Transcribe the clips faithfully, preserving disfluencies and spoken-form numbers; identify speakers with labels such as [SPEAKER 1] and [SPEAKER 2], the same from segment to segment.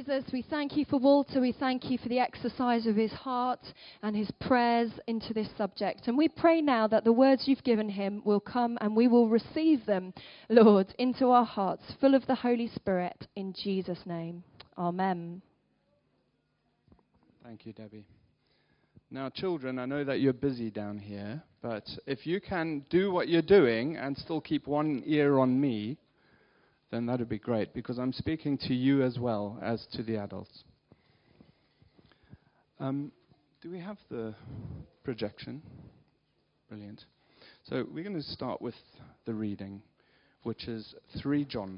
[SPEAKER 1] Jesus, we thank you for Walter. We thank you for the exercise of his heart and his prayers into this subject. And we pray now that the words you've given him will come and we will receive them, Lord, into our hearts, full of the Holy Spirit, in Jesus' name. Amen.
[SPEAKER 2] Thank you, Debbie. Now, children, I know that you're busy down here, but if you can do what you're doing and still keep one ear on me, then that would be great, because I'm speaking to you as well as to the adults. Um, do we have the projection? Brilliant. So we're going to start with the reading, which is Third John.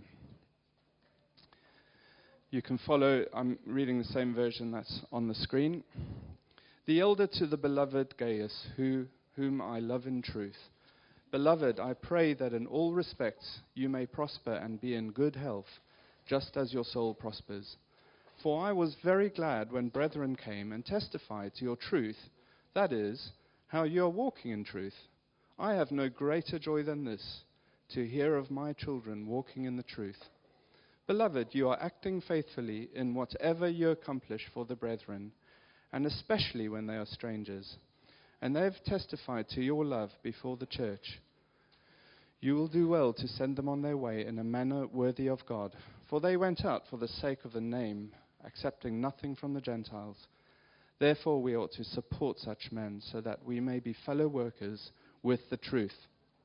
[SPEAKER 2] You can follow, I'm reading the same version that's on the screen. The elder to the beloved Gaius, who, whom I love in truth. Beloved, I pray that in all respects you may prosper and be in good health, just as your soul prospers. For I was very glad when brethren came and testified to your truth, that is, how you are walking in truth. I have no greater joy than this, to hear of my children walking in the truth. Beloved, you are acting faithfully in whatever you accomplish for the brethren, and especially when they are strangers. And they have testified to your love before the church. You will do well to send them on their way in a manner worthy of God, for they went out for the sake of the name, accepting nothing from the Gentiles. Therefore we ought to support such men, so that we may be fellow workers with the truth.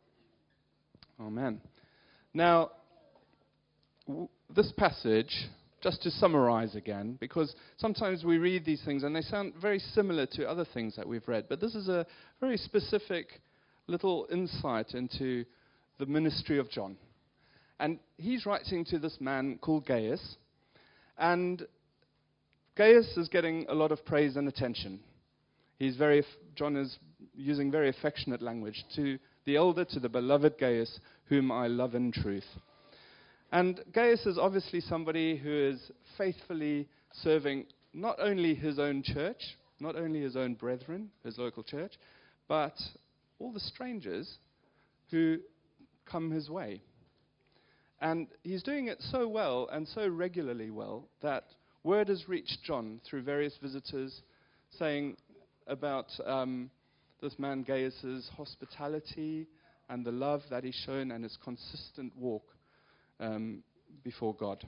[SPEAKER 2] Amen. Now, w- this passage, just to summarize again, because sometimes we read these things and they sound very similar to other things that we've read, but this is a very specific little insight into the ministry of John. And he's writing to this man called Gaius, and Gaius is getting a lot of praise and attention. He's very, John is using very affectionate language to the elder, to the beloved Gaius, whom I love in truth. And Gaius is obviously somebody who is faithfully serving not only his own church, not only his own brethren, his local church, but all the strangers who come his way. And he's doing it so well and so regularly well that word has reached John through various visitors saying about um, this man Gaius's hospitality and the love that he's shown and his consistent walk Um, before God.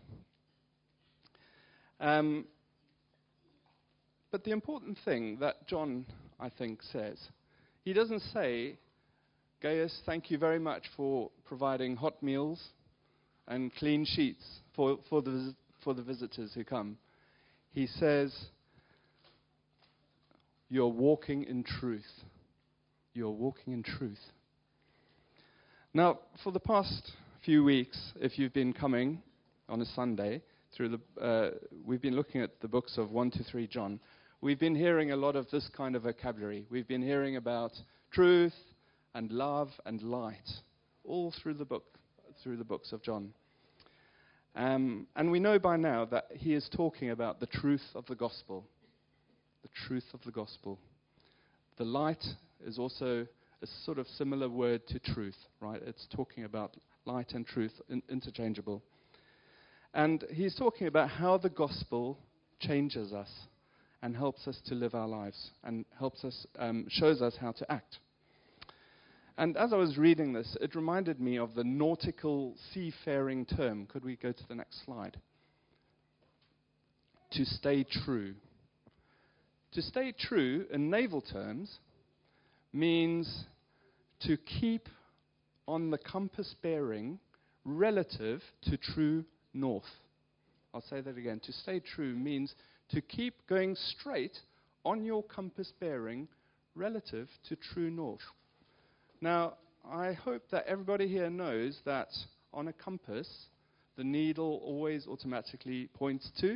[SPEAKER 2] Um, but the important thing that John, I think, says, he doesn't say, Gaius, thank you very much for providing hot meals and clean sheets for, for, the, for the visitors who come. He says, you're walking in truth. You're walking in truth. Now, for the past few weeks, if you've been coming on a Sunday through the, uh, we've been looking at the books of one to three John. We've been hearing a lot of this kind of vocabulary. We've been hearing about truth and love and light, all through the book, through the books of John. Um, and we know by now that he is talking about the truth of the gospel, the truth of the gospel. The light is also a sort of similar word to truth, right? It's talking about light and truth, in, interchangeable. And he's talking about how the gospel changes us and helps us to live our lives and helps us, um, shows us how to act. And as I was reading this, it reminded me of the nautical seafaring term. Could we go to the next slide? To stay true. To stay true in naval terms means to keep on the compass bearing relative to true north. I'll say that again. To stay true means to keep going straight on your compass bearing relative to true north. Now, I hope that everybody here knows that on a compass, the needle always automatically points to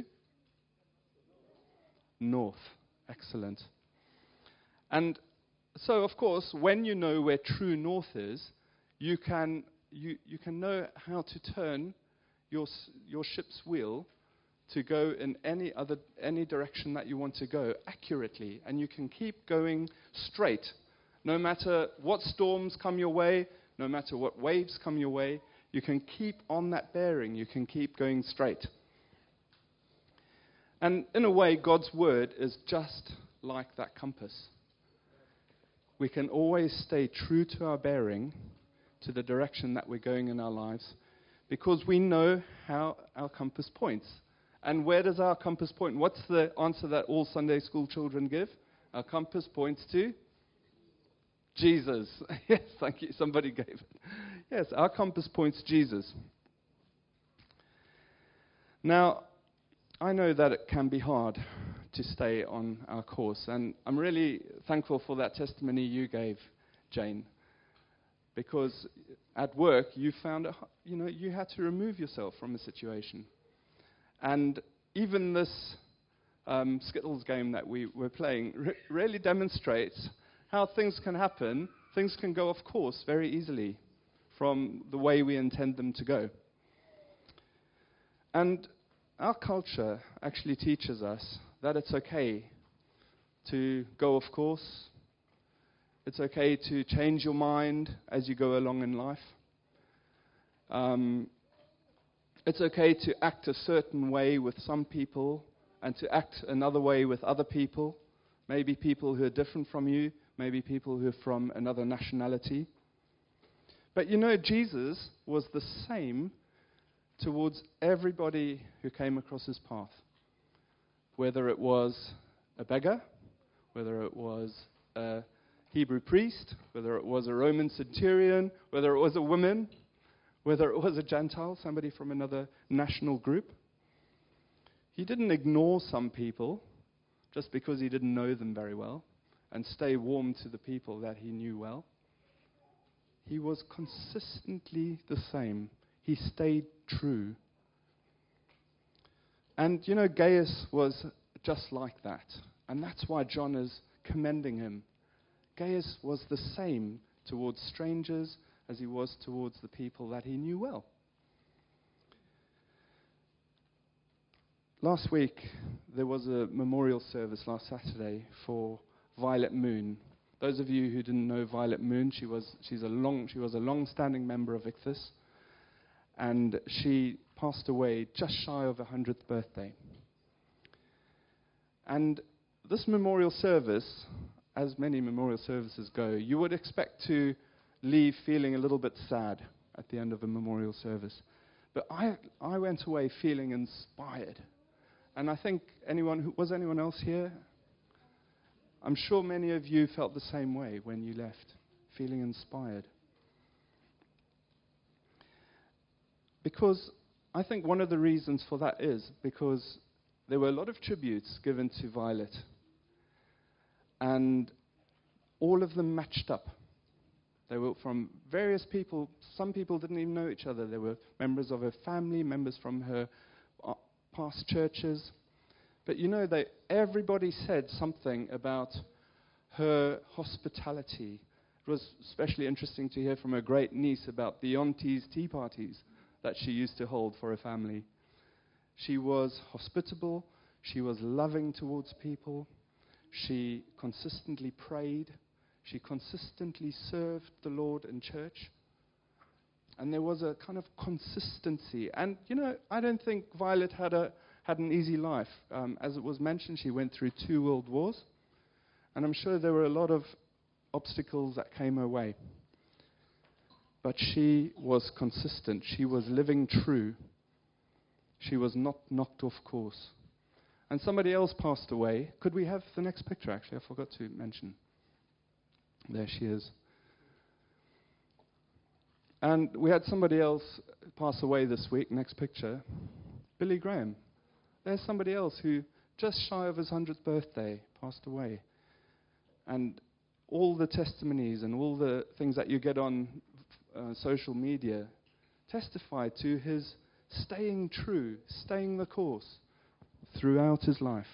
[SPEAKER 2] north. Excellent. And so, of course, when you know where true north is, you can you, you can know how to turn your your ship's wheel to go in any other any direction that you want to go accurately, and you can keep going straight, no matter what storms come your way, no matter what waves come your way. You can keep on that bearing. You can keep going straight. And in a way, God's word is just like that compass. We can always stay true to our bearing, to the direction that we're going in our lives, because we know how our compass points. And where does our compass point? What's the answer that all Sunday school children give? Our compass points to Jesus. Yes, thank you. Somebody gave it. Yes, our compass points to Jesus. Now, I know that it can be hard to stay on our course, and I'm really thankful for that testimony you gave, Jane, because at work you found, a, you know, you had to remove yourself from a situation, and even this um, Skittles game that we were playing re- really demonstrates how things can happen. Things can go off course very easily from the way we intend them to go. And our culture actually teaches us that it's okay to go off course. It's okay to change your mind as you go along in life. Um, it's okay to act a certain way with some people and to act another way with other people. Maybe people who are different from you, maybe people who are from another nationality. But you know, Jesus was the same towards everybody who came across his path. Whether it was a beggar, whether it was a Hebrew priest, whether it was a Roman centurion, whether it was a woman, whether it was a Gentile, somebody from another national group. He didn't ignore some people just because he didn't know them very well and stay warm to the people that he knew well. He was consistently the same. He stayed true. And, you know, Gaius was just like that. And that's why John is commending him. Gaius was the same towards strangers as he was towards the people that he knew well. Last week, there was a memorial service last Saturday for Violet Moon. Those of you who didn't know Violet Moon, she was she's a long she was a long-standing member of Ichthus. And she passed away just shy of her hundredth birthday. And this memorial service, as many memorial services go, you would expect to leave feeling a little bit sad at the end of a memorial service. But I, I went away feeling inspired. And I think anyone, who, was anyone else here? I'm sure many of you felt the same way when you left, feeling inspired. Because I think one of the reasons for that is because there were a lot of tributes given to Violet. And all of them matched up. They were from various people. Some people didn't even know each other. They were members of her family, members from her uh, past churches. But you know, they, everybody said something about her hospitality. It was especially interesting to hear from her great niece about the aunties' tea parties that she used to hold for her family. She was hospitable. She was loving towards people. She consistently prayed. She consistently served the Lord in church. And there was a kind of consistency. And, you know, I don't think Violet had a had an easy life. Um, as it was mentioned, she went through two world wars. And I'm sure there were a lot of obstacles that came her way. But she was consistent. She was living true. She was not knocked off course. And somebody else passed away. Could we have the next picture, actually? I forgot to mention. There she is. And we had somebody else pass away this week. Next picture. Billy Graham. There's somebody else who, just shy of his hundredth birthday, passed away. And all the testimonies and all the things that you get on uh, social media testify to his staying true, staying the course throughout his life.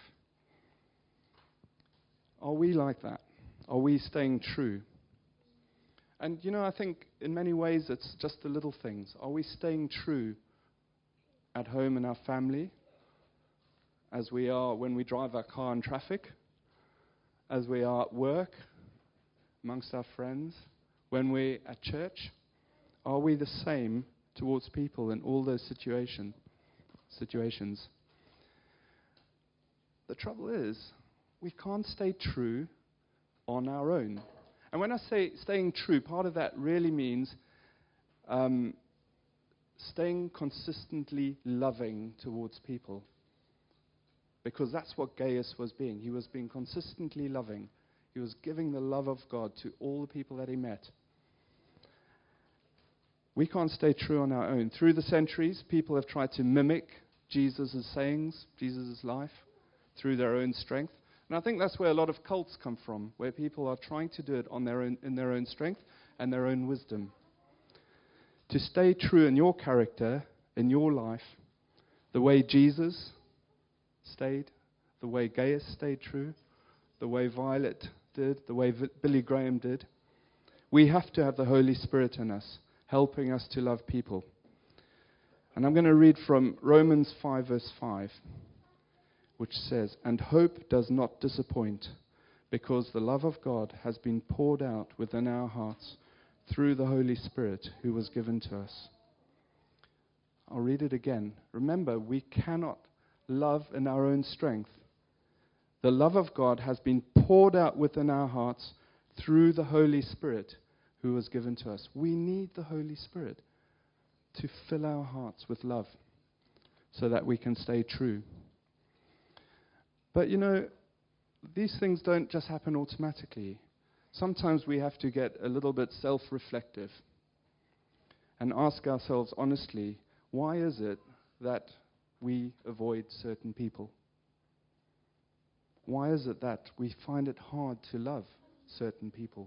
[SPEAKER 2] Are we like that? Are we staying true? And, you know, I think in many ways it's just the little things. Are we staying true at home in our family, as we are when we drive our car in traffic, as we are at work, amongst our friends, when we're at church? Are we the same towards people in all those situation, situations? the trouble is, we can't stay true on our own. And when I say staying true, part of that really means um, staying consistently loving towards people. Because that's what Gaius was being. He was being consistently loving. He was giving the love of God to all the people that he met. We can't stay true on our own. Through the centuries, people have tried to mimic Jesus' sayings, Jesus' life, through their own strength. And I think that's where a lot of cults come from, where people are trying to do it on their own, in their own strength and their own wisdom. To stay true in your character, in your life, the way Jesus stayed, the way Gaius stayed true, the way Violet did, the way v- Billy Graham did, we have to have the Holy Spirit in us, helping us to love people. And I'm going to read from Romans five, verse five, which says, "And hope does not disappoint, because the love of God has been poured out within our hearts through the Holy Spirit who was given to us." I'll read it again. Remember, we cannot love in our own strength. The love of God has been poured out within our hearts through the Holy Spirit who was given to us. We need the Holy Spirit to fill our hearts with love so that we can stay true. But you know, these things don't just happen automatically. Sometimes we have to get a little bit self-reflective and ask ourselves honestly, why is it that we avoid certain people? Why is it that we find it hard to love certain people?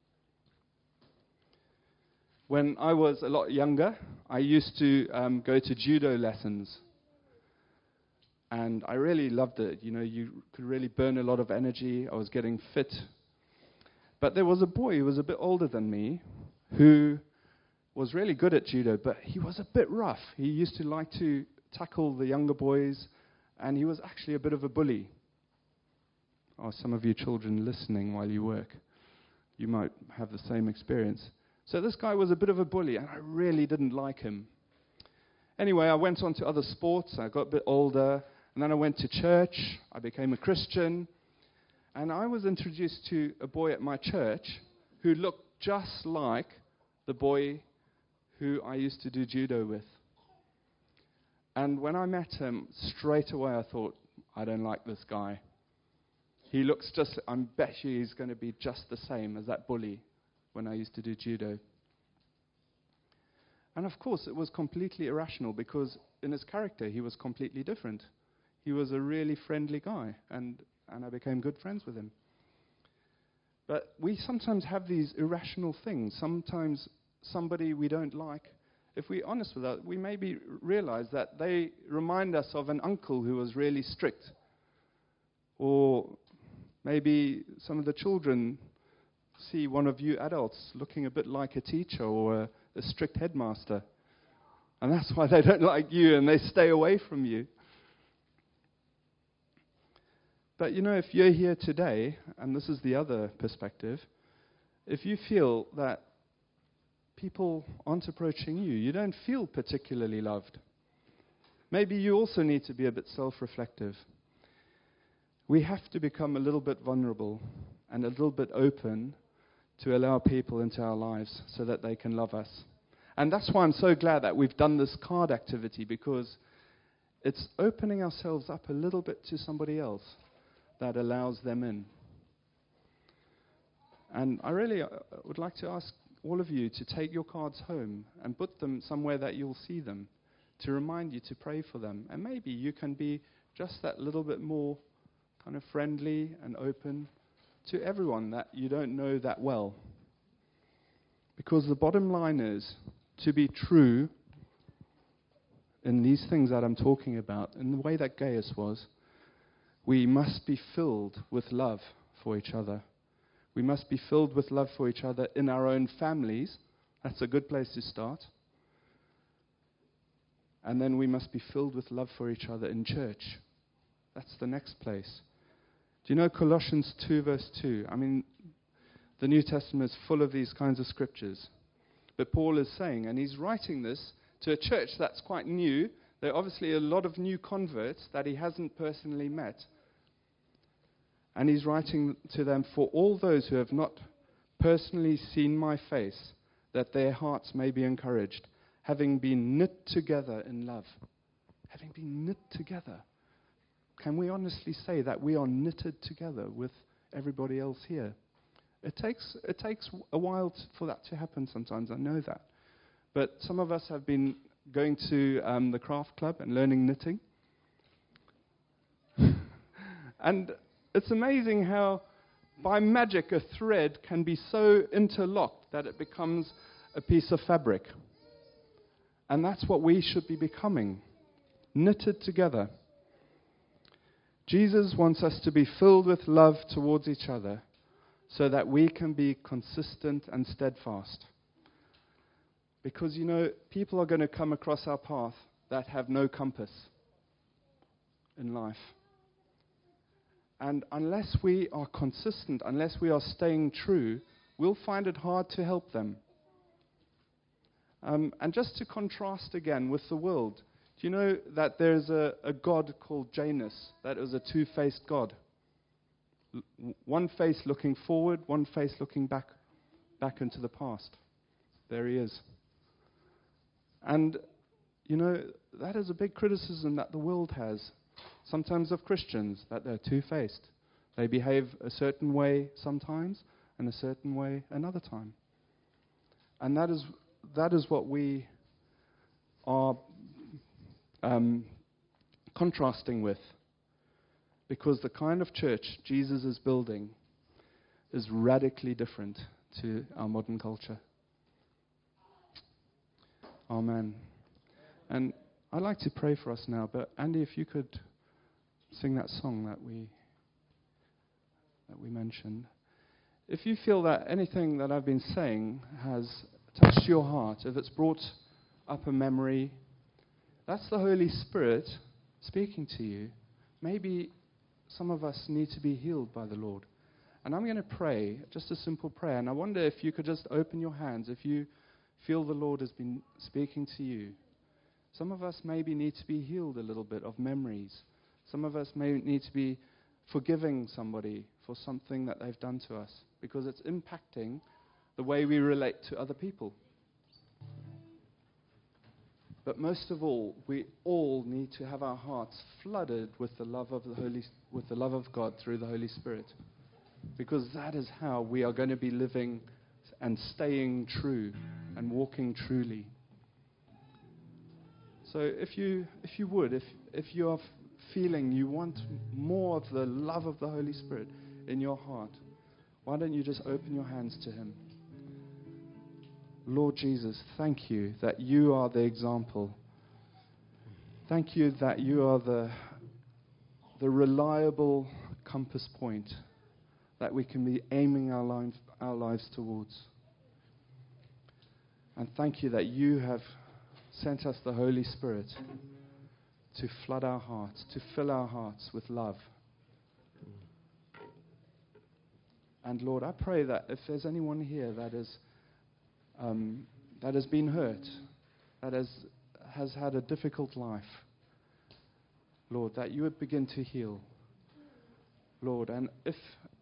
[SPEAKER 2] When I was a lot younger, I used to um, go to judo lessons. And I really loved it. You know, you could really burn a lot of energy. I was getting fit. But there was a boy who was a bit older than me who was really good at judo, but he was a bit rough. He used to like to tackle the younger boys, and he was actually a bit of a bully. Oh, some of you children listening while you work, you might have the same experience. So this guy was a bit of a bully, and I really didn't like him. Anyway, I went on to other sports. I got a bit older, and then I went to church. I became a Christian, and I was introduced to a boy at my church who looked just like the boy who I used to do judo with. And when I met him, straight away I thought, I don't like this guy. He looks just, I bet you he's going to be just the same as that bully when I used to do judo. And of course, it was completely irrational because in his character, he was completely different. He was a really friendly guy, and, and I became good friends with him. But we sometimes have these irrational things. Sometimes somebody we don't like, if we're honest with that, we maybe realize that they remind us of an uncle who was really strict. Or maybe some of the children see one of you adults looking a bit like a teacher or a, a strict headmaster. And that's why they don't like you and they stay away from you. But you know, if you're here today, and this is the other perspective, if you feel that people aren't approaching you, you don't feel particularly loved, maybe you also need to be a bit self-reflective. We have to become a little bit vulnerable and a little bit open to allow people into our lives so that they can love us. And that's why I'm so glad that we've done this card activity, because it's opening ourselves up a little bit to somebody else that allows them in. And I really uh, would like to ask all of you to take your cards home and put them somewhere that you'll see them, to remind you to pray for them. And maybe you can be just that little bit more kind of friendly and open to everyone that you don't know that well. Because the bottom line is, to be true in these things that I'm talking about, in the way that Gaius was, we must be filled with love for each other. We must be filled with love for each other in our own families. That's a good place to start. And then we must be filled with love for each other in church. That's the next place. Do you know Colossians two verse two? I mean, the New Testament is full of these kinds of scriptures. But Paul is saying, and he's writing this to a church that's quite new. There are obviously a lot of new converts that he hasn't personally met. And he's writing to them, for all those who have not personally seen my face, that their hearts may be encouraged, having been knit together in love. Having been knit together. Can we honestly say that we are knitted together with everybody else here? It takes it takes a while t- for that to happen sometimes, I know that. But some of us have been going to um, the craft club and learning knitting. And it's amazing how, by magic, a thread can be so interlocked that it becomes a piece of fabric. And that's what we should be becoming, knitted together. Jesus wants us to be filled with love towards each other so that we can be consistent and steadfast. Because, you know, people are going to come across our path that have no compass in life. And unless we are consistent, unless we are staying true, we'll find it hard to help them. Um, and just to contrast again with the world, do you know that there's a, a god called Janus that is a two-faced god? L- one face looking forward, one face looking back, back into the past. There he is. And, you know, that is a big criticism that the world has, sometimes of Christians, that they're two-faced. They behave a certain way sometimes and a certain way another time. And that is that is what we are um, contrasting with. Because the kind of church Jesus is building is radically different to our modern culture. Amen. And I'd like to pray for us now, but Andy, if you could sing that song that we that we mentioned. If you feel that anything that I've been saying has touched your heart, if it's brought up a memory, that's the Holy Spirit speaking to you. Maybe some of us need to be healed by the Lord. And I'm going to pray, just a simple prayer, and I wonder if you could just open your hands if you feel the Lord has been speaking to you. Some of us maybe need to be healed a little bit of memories. Some of us may need to be forgiving somebody for something that they've done to us, because it's impacting the way we relate to other people. But most of all, we all need to have our hearts flooded with the love of the Holy, with the love of God through the Holy Spirit, because that is how we are going to be living and staying true and walking truly. So if you if you would, if if you are f- feeling you want more of the love of the Holy Spirit in your heart, why don't you just open your hands to Him? Lord Jesus, thank you that you are the example. Thank you that you are the the reliable compass point that we can be aiming our lives, our lives towards. And thank you that you have sent us the Holy Spirit to flood our hearts, to fill our hearts with love. And Lord, I pray that if there's anyone here that is um, that has been hurt, that has has had a difficult life, Lord, that you would begin to heal, Lord. And if,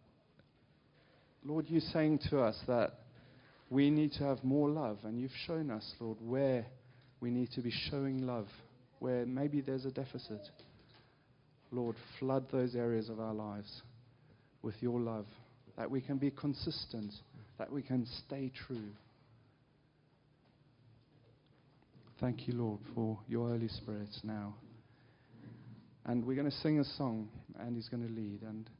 [SPEAKER 2] Lord, you're saying to us that we need to have more love, and you've shown us, Lord, where we need to be showing love, where maybe there's a deficit. Lord, flood those areas of our lives with your love, that we can be consistent, that we can stay true. Thank you, Lord, for your Holy Spirit now. And we're going to sing a song, and He's going to lead. And